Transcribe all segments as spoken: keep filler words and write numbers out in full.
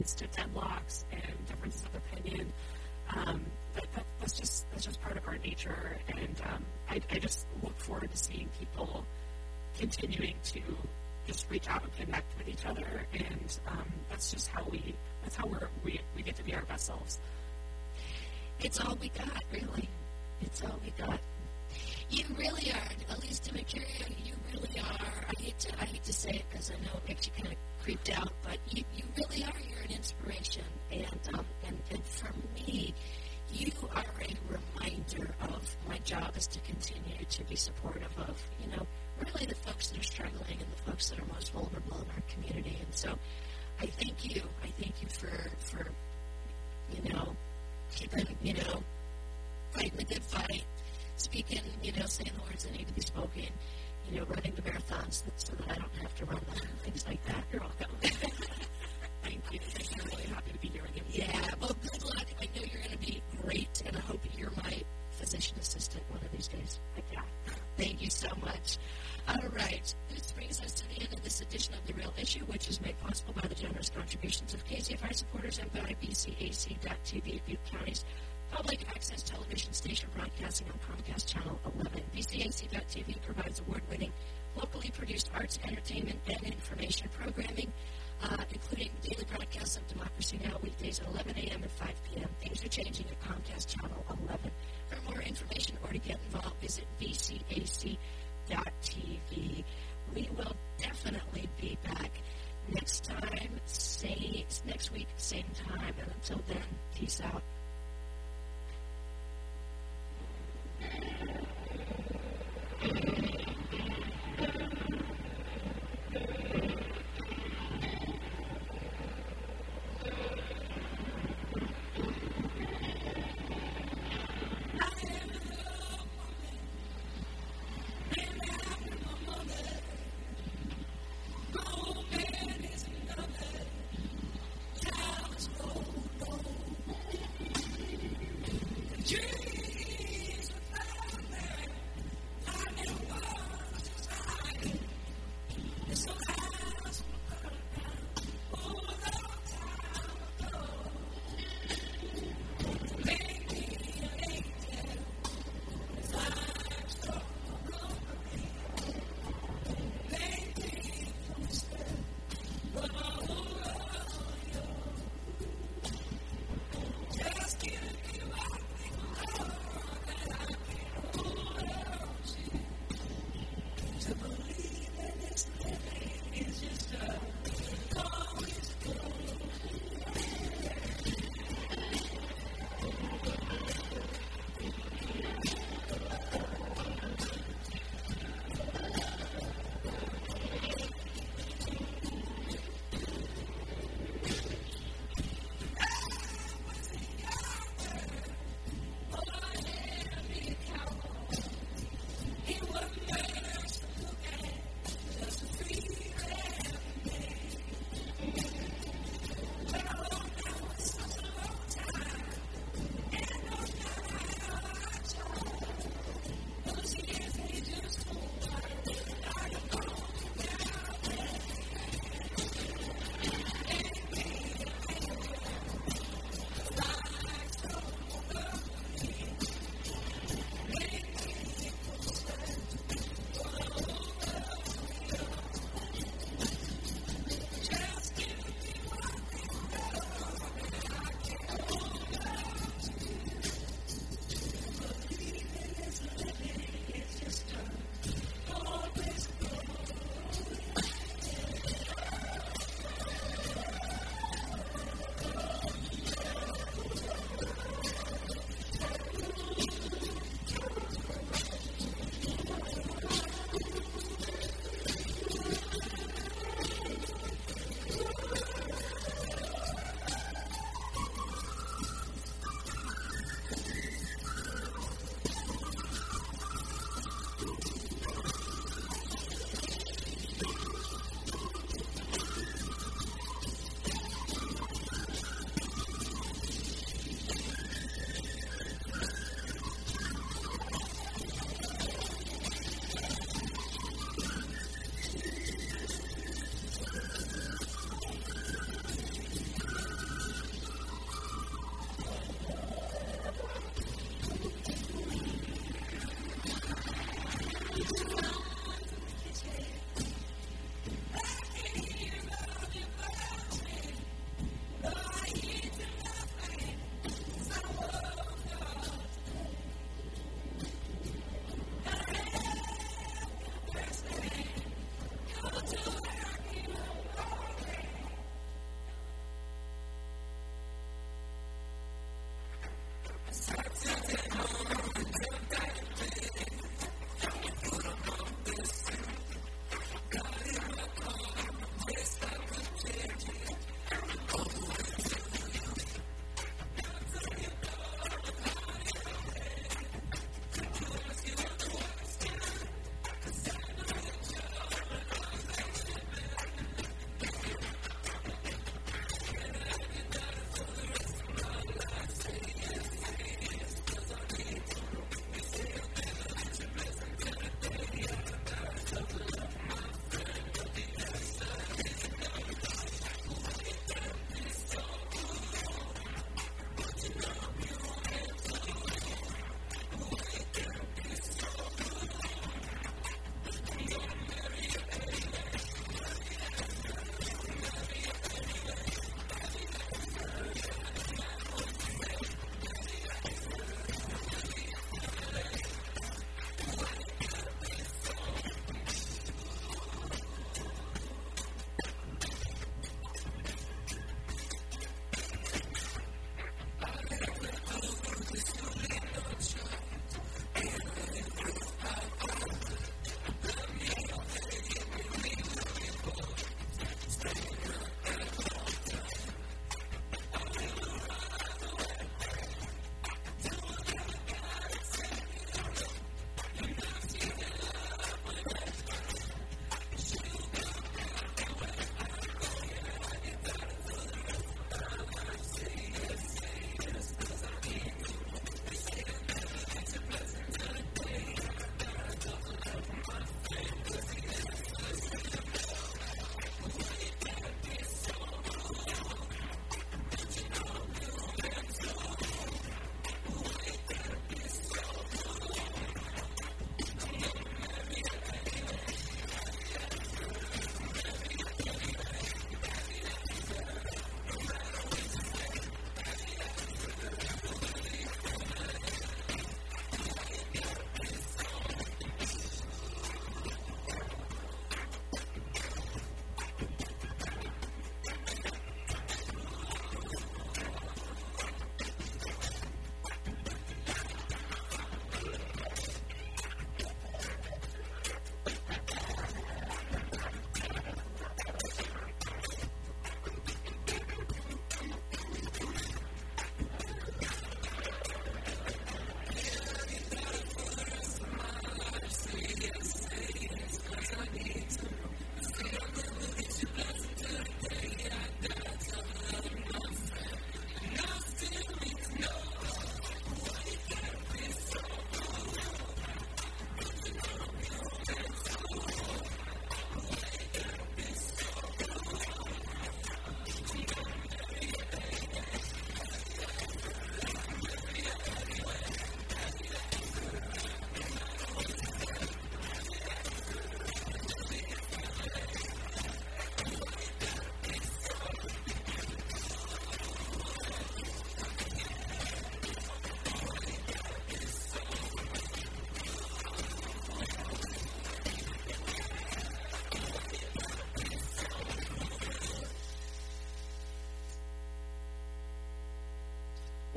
to deadlocks and differences of opinion. Um, but that, that's just that's just part of our nature, and um, I, I just look forward to seeing people continuing to just reach out and connect with each other, and um, that's just how we that's how we're, we we get to be our best selves. It's all we got, really. It's all we got. You really are, Elise DiMercurio. You really are. I hate to I hate to say it because I know it makes you kind of creeped out, but you, you really are. You're an inspiration, and um, and and for me, you are a reminder of my job is to continue to be supportive of, you know, really the folks that are struggling and the folks that are most vulnerable in our community. And so, I thank you. I thank you for for you know keeping you know fighting the good fight. Speaking, you know, saying the words that need to be spoken, you know, running the marathons so that I don't have to run them, things like that. You're welcome. Thank you. Thank you. I'm really happy to be here with you. Yeah, well, good luck. I know you're going to be great, and I hope you're my physician assistant one of these days. Heck yeah. Thank you so much. All right. This brings us to the end of this edition of The Real Issue, which is made possible by the generous contributions of K C F I supporters and by B C A C dot T V, Butte County's public access television station broadcasting on Comcast Channel eleven. B C A C dot T V provides award-winning, locally produced arts, entertainment, and information programming, uh, including daily broadcasts of Democracy Now! Weekdays at eleven a.m. and five p.m. Things are changing at Comcast Channel eleven. For more information or to get involved, visit B C A C dot T V. We will definitely be back next time, same, next week, same time. And until then, peace out.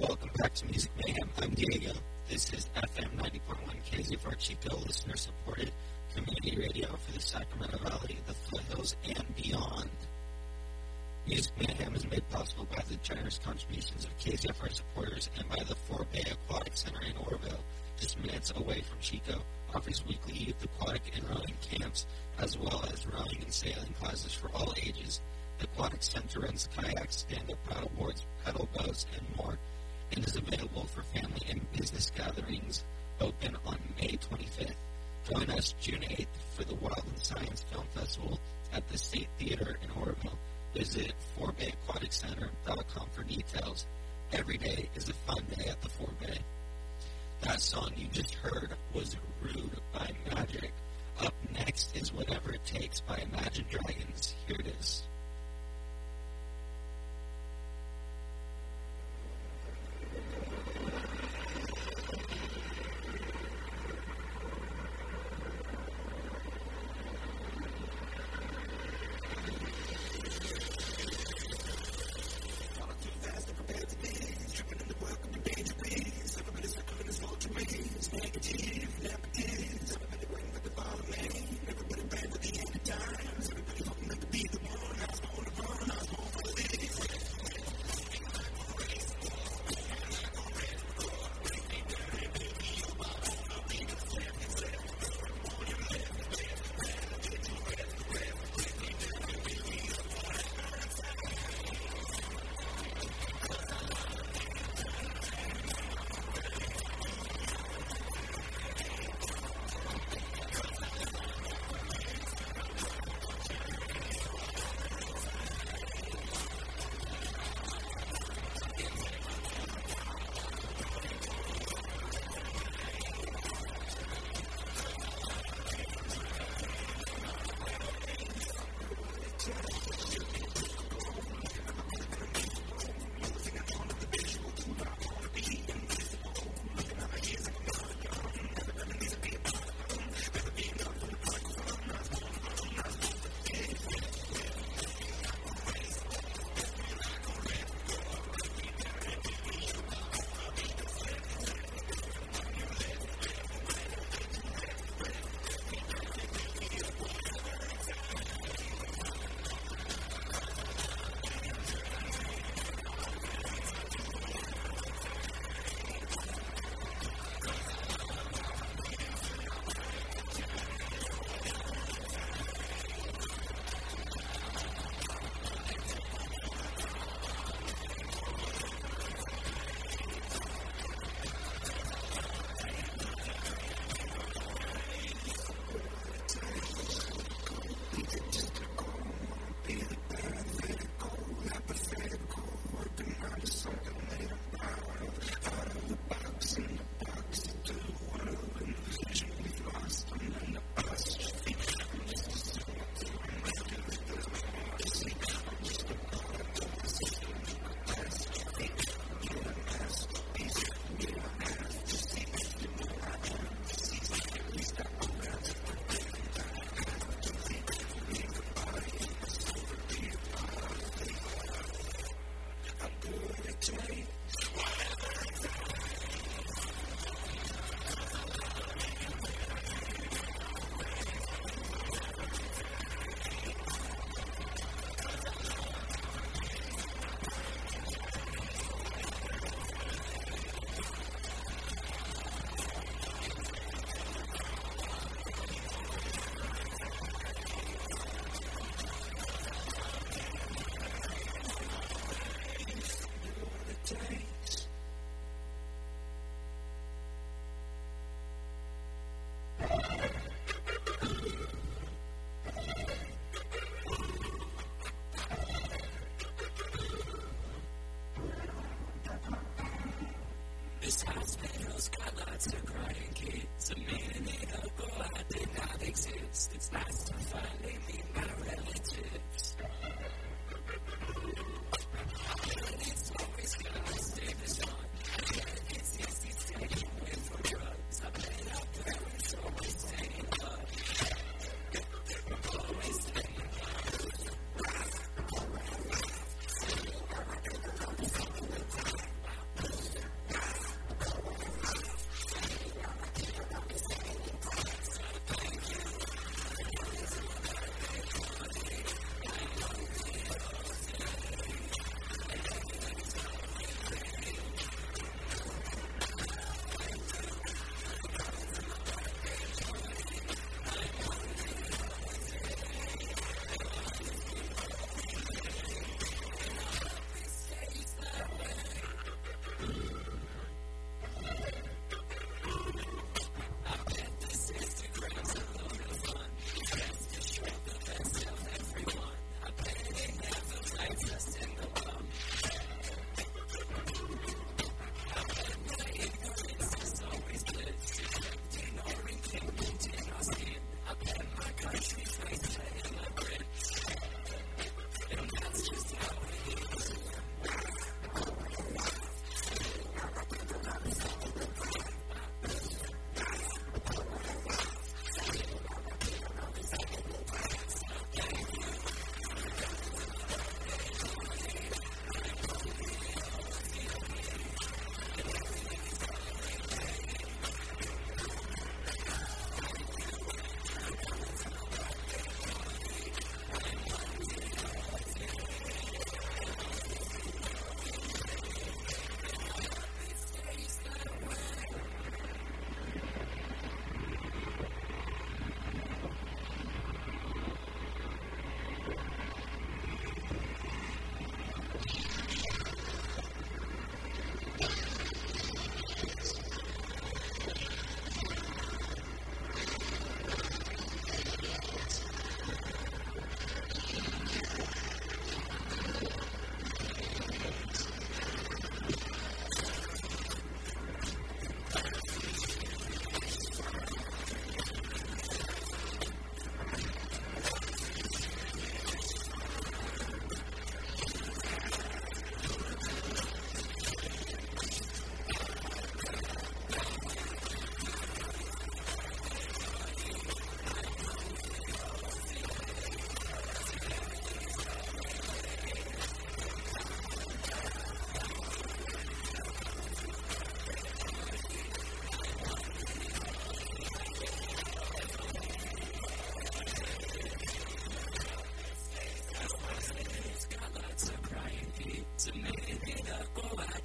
welcome back to Music Mayhem. I'm Diego. This is F M ninety point one K Z F R Chico, listener-supported community radio for the Sacramento Valley, the foothills, and beyond. Music Mayhem is made possible by the generous contributions of K Z F R supporters and by the Fort Bay Aquatic Center in Oroville, just minutes away from Chico. Offers weekly youth aquatic and rowing camps, as well as rowing and sailing classes for all ages. The Aquatic Center rents kayaks, stand-up paddle boards, pedal boats, and more, and is available for family and business gatherings, open on May twenty-fifth. Join us June eighth for the Wild and Science Film Festival at the State Theater in Oroville. Visit fort bay aquatic center dot com for details. Every day is a fun day at the Fort Bay. That song you just heard was Rude by Magic. Up next is Whatever It Takes by Imagine Dragons. Here it is. This hospital's got lots of crying kids. A minute ago I did not exist. It's nice to finally meet my relatives. And it's always gonna stay this on. I can't get sixty staying away from drugs. I've been out there, it's always staying up. Always staying up.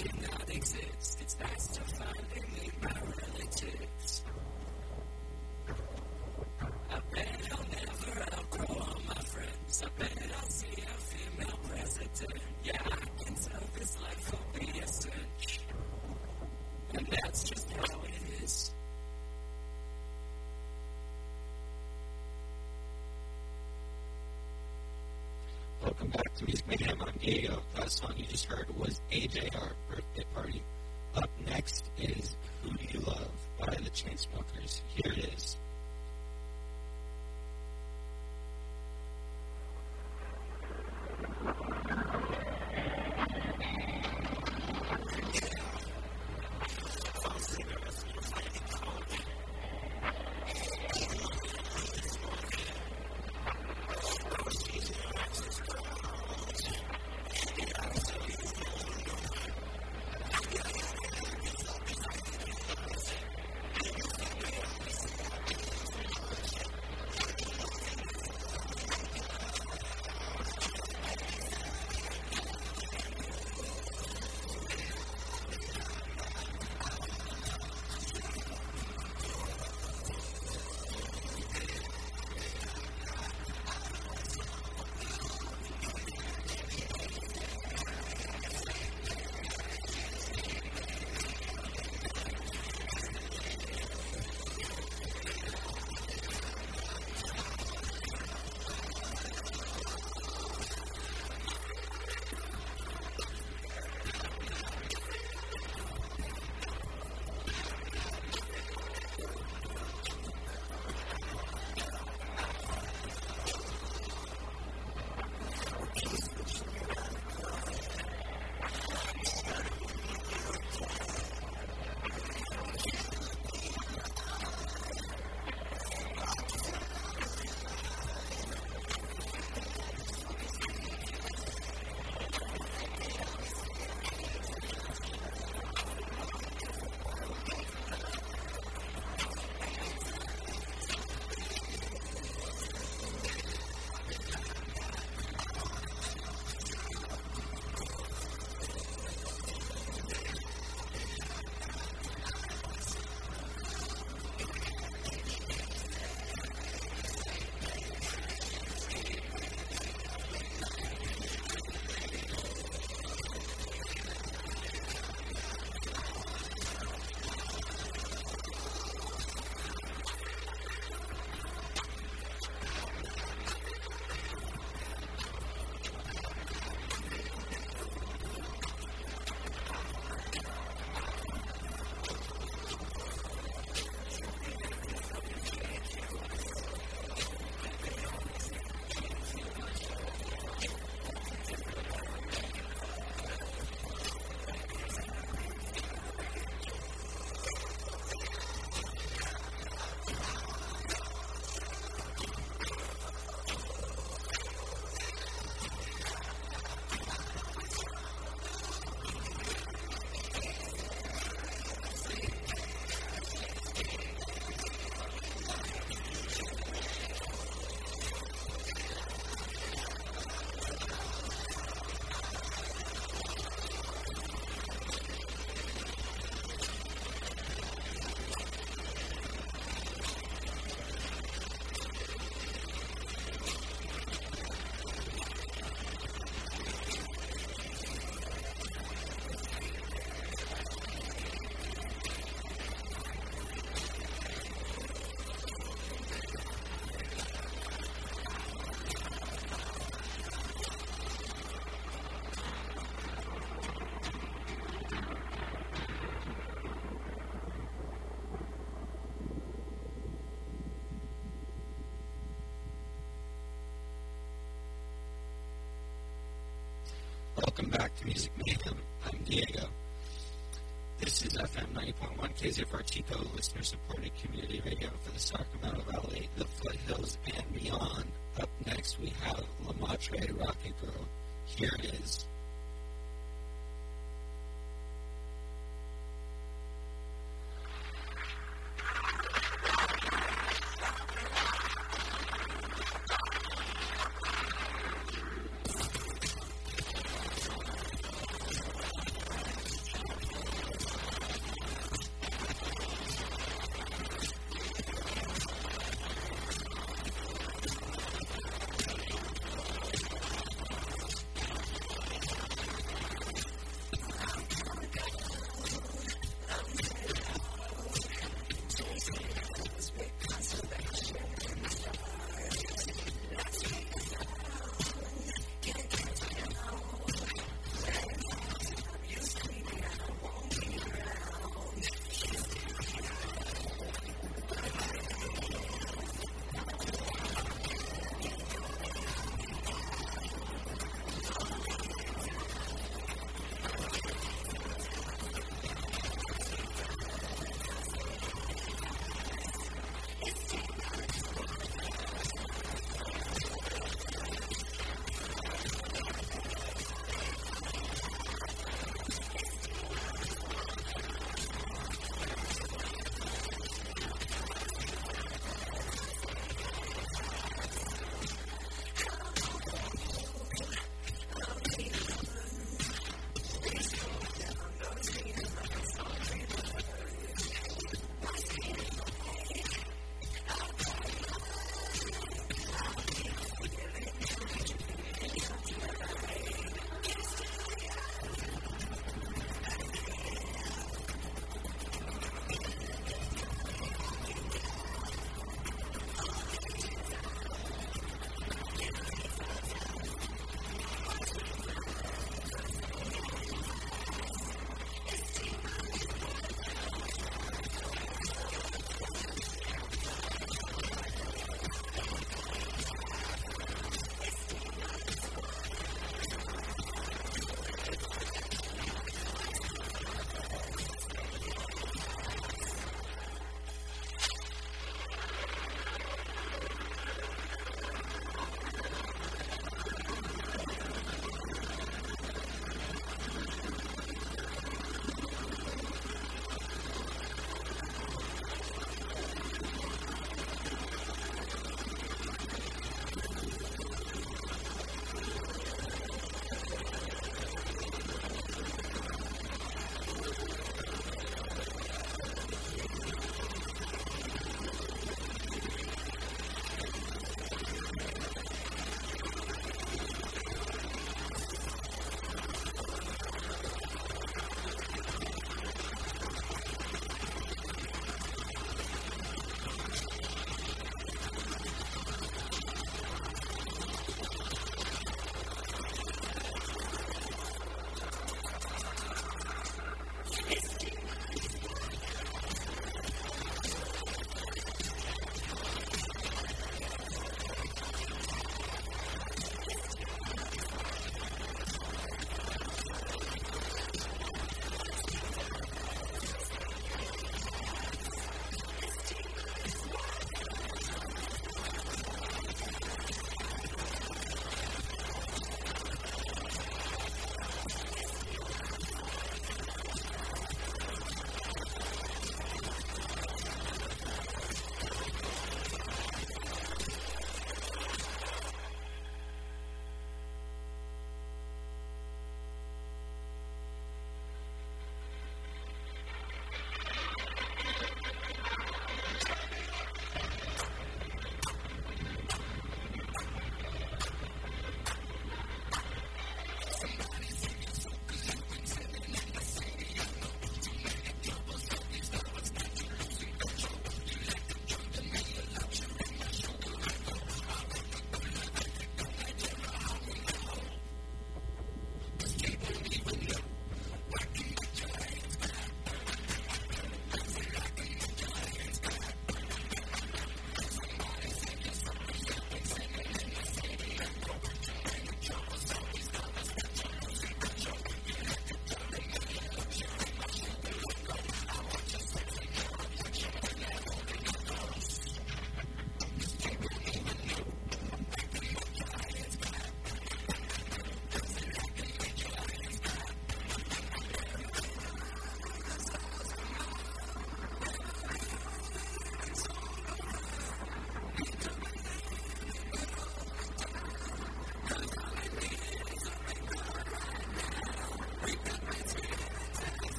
did not exist. It's nice to finally meet my relatives. I bet I'll never outgrow all my friends. I bet I'll see a female president. Yeah, I can tell this life will be a cinch. And that's just how it is. Welcome back to Music Mayhem. I'm Diego. That song you just heard was A J R, Birthday Party. Up next is Who Do You Love by the Chainsmokers. Here it is. Welcome back to Music Mayhem. I'm Diego. This is F M ninety point one K Z F R Chico, listener-supported community radio for the Sacramento Valley, the foothills, and beyond. Up next, we have La Matre Rocket Girl. Here it is.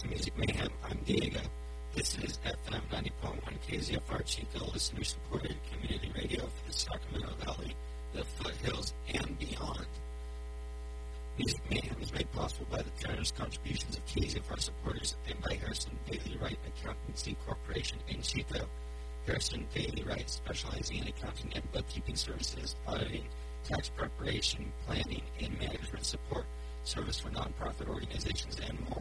to Music Mayhem. I'm Diego. This is F M ninety point one K Z F R Chico, listener-supported community radio for the Sacramento Valley, the foothills, and beyond. Music Mayhem is made possible by the generous contributions of K Z F R supporters and by Harrison Bailey Wright Accountancy Corporation in Chico. Harrison Bailey Wright, specializing in accounting and bookkeeping services, auditing, tax preparation, planning, and management support, service for nonprofit organizations, and more.